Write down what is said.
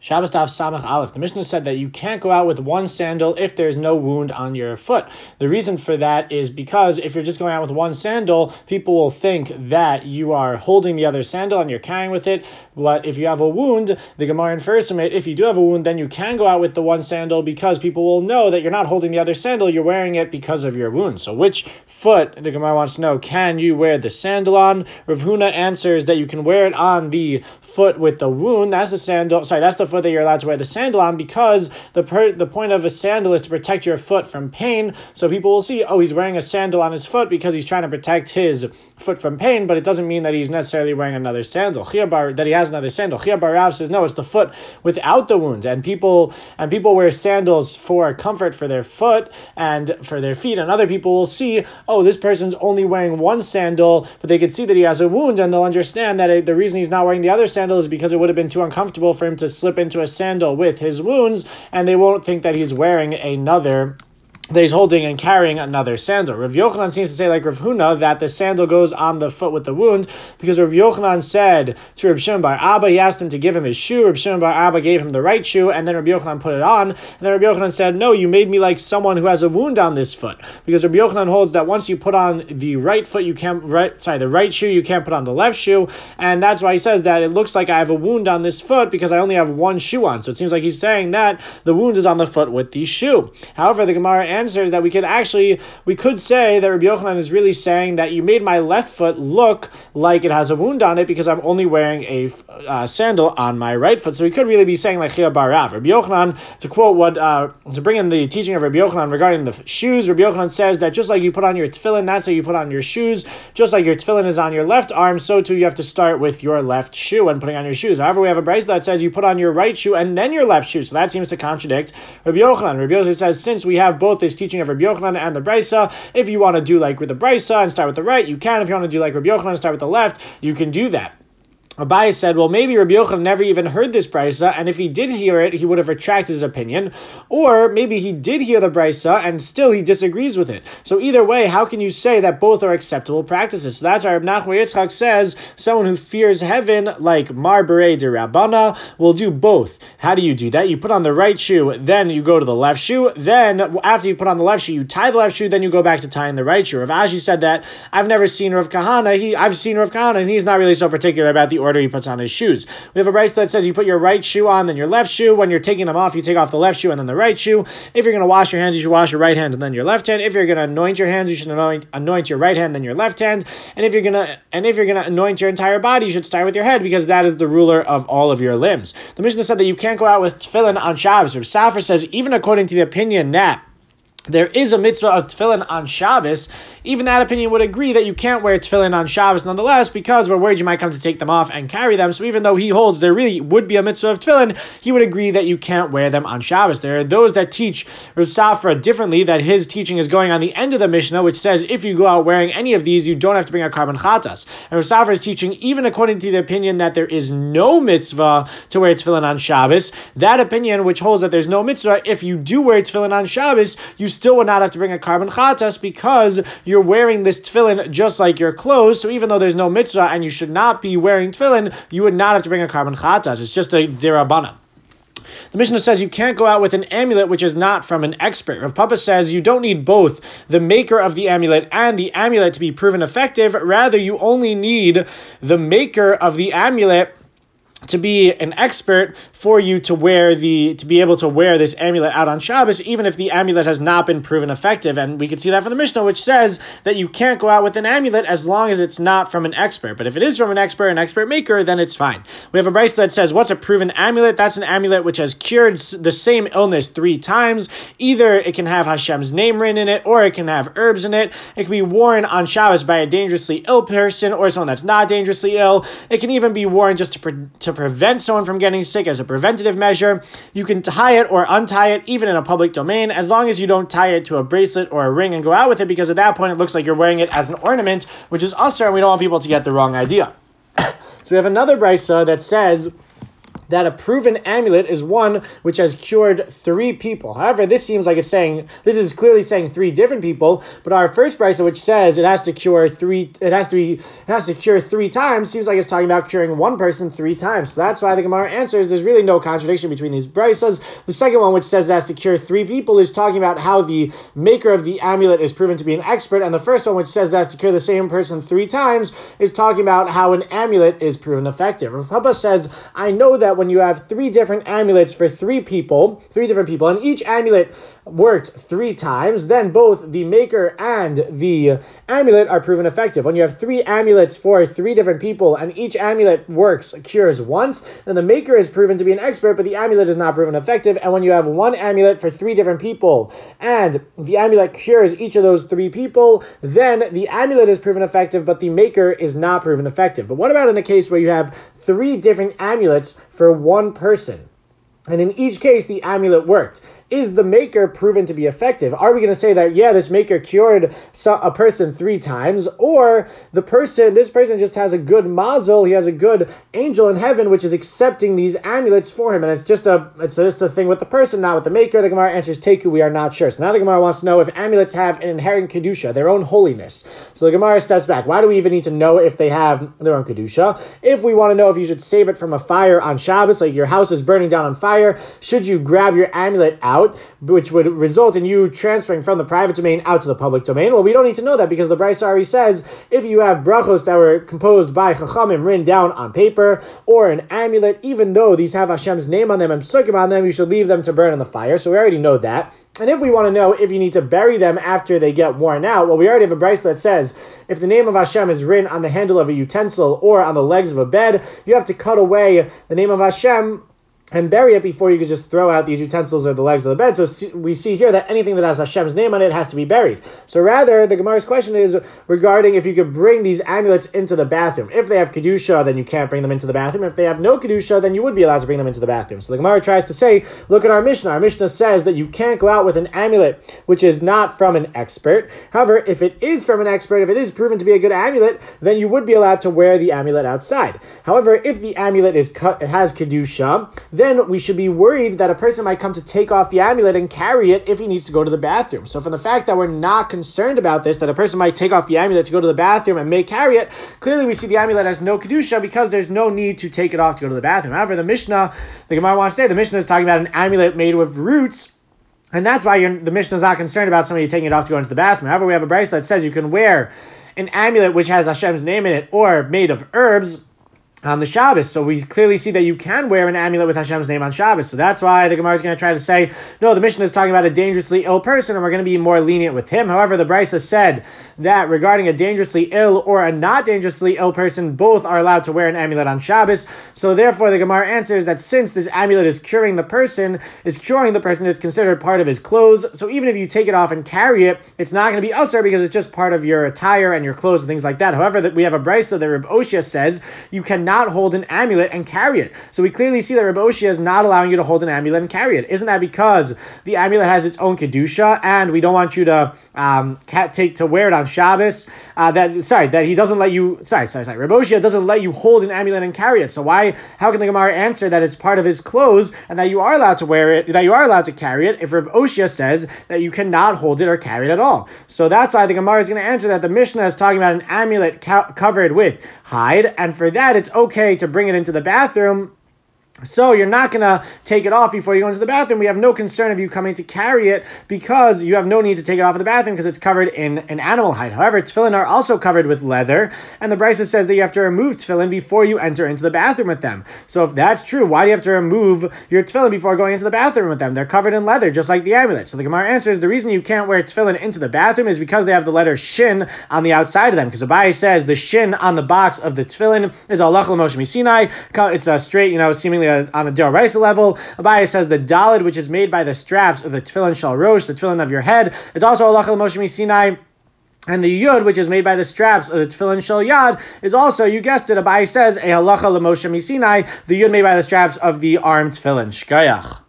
Shabbos Daf Samach Aleph. The Mishnah said that you can't go out with one sandal if there's no wound on your foot. The reason for that is because if you're just going out with one sandal, people will think that you are holding the other sandal and you're carrying with it. But if you have a wound, the Gemara infers from it, if you do have a wound, then you can go out with the one sandal because people will know that you're not holding the other sandal, you're wearing it because of your wound. So which foot, the Gemara wants to know, can you wear the sandal on? Rav Huna answers that you can wear it on the foot with the wound. That's the foot that you're allowed to wear the sandal on, because the point of a sandal is to protect your foot from pain. So people will see, he's wearing a sandal on his foot because he's trying to protect his foot from pain, but it doesn't mean that he's necessarily wearing another sandal. That he has another sandal. Chia Bar Rav says no, it's the foot without the wound, and people wear sandals for comfort for their foot and for their feet, and other people will see, this person's only wearing one sandal, but they could see that he has a wound, and they'll understand that the reason he's not wearing the other sandal is because it would have been too uncomfortable for him to slip into a sandal with his wounds, and they won't think that he's wearing that he's holding and carrying another sandal. Rav Yochanan seems to say, like Rav Huna, that the sandal goes on the foot with the wound, because Rav Yochanan said to Rav Shimon bar Abba, he asked him to give him his shoe. Rav Shimon bar Abba gave him the right shoe, and then Rav Yochanan put it on, and then Rav Yochanan said, no, you made me like someone who has a wound on this foot, because Rav Yochanan holds that once you put on the right shoe, you can't put on the left shoe, and that's why he says that it looks like I have a wound on this foot because I only have one shoe on. So it seems like he's saying that the wound is on the foot with the shoe. However, the Gemara answers that we could say that Rabbi Yochanan is really saying that you made my left foot look like it has a wound on it because I'm only wearing a sandal on my right foot. So we could really be saying like Chia Bar Rav. Rabbi Yochanan, to quote to bring in the teaching of Rabbi Yochanan regarding the shoes, Rabbi Yochanan says that just like you put on your tefillin, that's how you put on your shoes. Just like your tefillin is on your left arm, so too you have to start with your left shoe when putting on your shoes. However, we have a brayso that says you put on your right shoe and then your left shoe. So that seems to contradict Rabbi Yochanan. Rabbi Yochanan says, since we have both this teaching of Rabbi Yochanan and the brayso, if you want to do like with the brayso and start with the right, you can. If you want to do like Rabbi Yochanan and start with the left, you can do that. Abai said, well, maybe Rabbi Yochanan never even heard this brayso, and if he did hear it, he would have retracted his opinion, or maybe he did hear the brayso and still he disagrees with it. So either way, how can you say that both are acceptable practices? So that's why Reb Nachman Yitzchak says someone who fears heaven, like Mar Berei de Rabbana, will do both. How do you do that? You put on the right shoe, then you go to the left shoe, then after you put on the left shoe, you tie the left shoe, then you go back to tying the right shoe. Rav Ashi said that I've never seen Rav Kahana. I've seen Rav Kahana, and he's not really so particular about the order he puts on his shoes. We have a brayso that says you put your right shoe on, then your left shoe. When you're taking them off, you take off the left shoe and then the right shoe. If you're going to wash your hands, you should wash your right hand and then your left hand. If you're going to anoint your hands, you should anoint your right hand, then your left hand. And if you're going to anoint your entire body, you should start with your head, because that is the ruler of all of your limbs. The Mishnah said that you can't go out with tefillin on Shabbos. Rav Safra says, even according to the opinion that there is a mitzvah of tefillin on Shabbos, even that opinion would agree that you can't wear tefillin on Shabbos nonetheless, because we're worried you might come to take them off and carry them. So even though he holds there really would be a mitzvah of tefillin, he would agree that you can't wear them on Shabbos. There are those that teach Rav Safra differently, that his teaching is going on the end of the Mishnah, which says if you go out wearing any of these, you don't have to bring a carbon chatas. And Rav Safra is teaching, even according to the opinion that there is no mitzvah to wear tefillin on Shabbos, that opinion which holds that there's no mitzvah, if you do wear tefillin on Shabbos, you still would not have to bring a carbon chatas, because you're wearing this tefillin just like your clothes. So even though there's no mitzvah and you should not be wearing tefillin, you would not have to bring a carbon chatas. It's just a derabana. The Mishnah says you can't go out with an amulet which is not from an expert. Rav Papa says you don't need both the maker of the amulet and the amulet to be proven effective. Rather, you only need the maker of the amulet to be an expert for you to be able to wear this amulet out on Shabbos, even if the amulet has not been proven effective. And we can see that from the Mishnah, which says that you can't go out with an amulet as long as it's not from an expert. But if it is from an expert maker, then it's fine. We have a brayso that says, what's a proven amulet? That's an amulet which has cured the same illness 3 times. Either it can have Hashem's name written in it, or it can have herbs in it. It can be worn on Shabbos by a dangerously ill person or someone that's not dangerously ill. It can even be worn just to prevent someone from getting sick as a preventative measure. You can tie it or untie it even in a public domain, as long as you don't tie it to a bracelet or a ring and go out with it, because at that point it looks like you're wearing it as an ornament, which is usher, and we don't want people to get the wrong idea. So we have another brayso that says that a proven amulet is one which has cured 3 people. However, this seems like this is clearly saying 3 different people, but our first brisa, which says it has to cure 3 times, seems like it's talking about curing 1 person 3 times. So that's why the Gemara answers there's really no contradiction between these brisas. The second one, which says it has to cure 3 people, is talking about how the maker of the amulet is proven to be an expert, and the first one, which says it has to cure the same person 3 times, is talking about how an amulet is proven effective. Rav Papa says, I know that when you have 3 different amulets for 3 different people, and each amulet worked 3 times, then both the maker and the amulet are proven effective. When you have 3 amulets for 3 different people, and each amulet cures once, then the maker is proven to be an expert, but the amulet is not proven effective. And when you have 1 amulet for 3 different people, and the amulet cures each of those 3 people, then the amulet is proven effective, but the maker is not proven effective. But what about in a case where you have 3 different amulets for 1 person, and in each case the amulet worked? Is the maker proven to be effective? Are we going to say that, this maker cured a person 3 times, or this person just has a good mazel, he has a good angel in heaven which is accepting these amulets for him, and it's just a thing with the person, not with the maker? The Gemara answers, Teku, we are not sure. So now the Gemara wants to know if amulets have an inherent kedusha, their own holiness. So the Gemara steps back. Why do we even need to know if they have their own kedusha? If we want to know if you should save it from a fire on Shabbos, like your house is burning down on fire, should you grab your amulet out, which would result in you transferring from the private domain out to the public domain? Well, we don't need to know that, because the Brisa already says if you have brachos that were composed by Chachamim written down on paper, or an amulet, even though these have Hashem's name on them and psukim on them, you should leave them to burn in the fire. So we already know that. And if we want to know if you need to bury them after they get worn out, well, we already have a Brisa that says if the name of Hashem is written on the handle of a utensil or on the legs of a bed, you have to cut away the name of Hashem and bury it before you could just throw out these utensils or the legs of the bed. So we see here that anything that has Hashem's name on it has to be buried. So rather, the Gemara's question is regarding if you could bring these amulets into the bathroom. If they have Kedusha, then you can't bring them into the bathroom. If they have no Kedusha, then you would be allowed to bring them into the bathroom. So the Gemara tries to say, look at our Mishnah. Our Mishnah says that you can't go out with an amulet which is not from an expert. However, if it is from an expert, if it is proven to be a good amulet, then you would be allowed to wear the amulet outside. However, if the amulet has Kedusha, then we should be worried that a person might come to take off the amulet and carry it if he needs to go to the bathroom. So from the fact that we're not concerned about this, that a person might take off the amulet to go to the bathroom and may carry it, clearly we see the amulet has no Kedusha because there's no need to take it off to go to the bathroom. However, the Gemara wants to say, the Mishnah is talking about an amulet made with roots, and that's why the Mishnah is not concerned about somebody taking it off to go into the bathroom. However, we have a brisa that says you can wear an amulet which has Hashem's name in it or made of herbs on the Shabbos. So we clearly see that you can wear an amulet with Hashem's name on Shabbos. So that's why the Gemara is going to try to say, no, the Mishnah is talking about a dangerously ill person, and we're going to be more lenient with him. However, the Brisa said that regarding a dangerously ill or a not dangerously ill person, both are allowed to wear an amulet on Shabbos. So therefore, the Gemara answers that since this amulet is curing the person, it's considered part of his clothes. So even if you take it off and carry it, it's not going to be usher because it's just part of your attire and your clothes and things like that. However, that we have a Brisa that Reb Oshia says you cannot hold an amulet and carry it. So we clearly see that Reb Oshia is not allowing you to hold an amulet and carry it. Isn't that because the amulet has its own kedusha and we don't want you to wear it on Shabbos? That he doesn't let you. Reb Oshia doesn't let you hold an amulet and carry it. So how can the Gemara answer that it's part of his clothes and that you are allowed to wear it, that you are allowed to carry it, if Reb Oshia says that you cannot hold it or carry it at all? So that's why the Gemara is going to answer that the Mishnah is talking about an amulet covered with hide, and for that it's okay to bring it into the bathroom. So you're not going to take it off before you go into the bathroom. We have no concern of you coming to carry it because you have no need to take it off in the bathroom because it's covered in an animal hide. However, tefillin are also covered with leather, and the Brisa says that you have to remove tefillin before you enter into the bathroom with them. So if that's true, why do you have to remove your tefillin before going into the bathroom with them? They're covered in leather, just like the amulet. So the Gemara answers the reason you can't wear tefillin into the bathroom is because they have the letter shin on the outside of them. Because Abaye says the shin on the box of the tefillin is halacha l'Moshe Sinai. It's a straight, seemingly on a D'Oraisa level. Abaye says the dalid, which is made by the straps of the tefillin shal rosh, the tefillin of your head, is also halacha l'Moshe Sinai. And the yud, which is made by the straps of the tefillin shel yad, is also, you guessed it, Abaye says, a halacha l'Moshe Sinai, the yud made by the straps of the armed tefillin. Shkayach.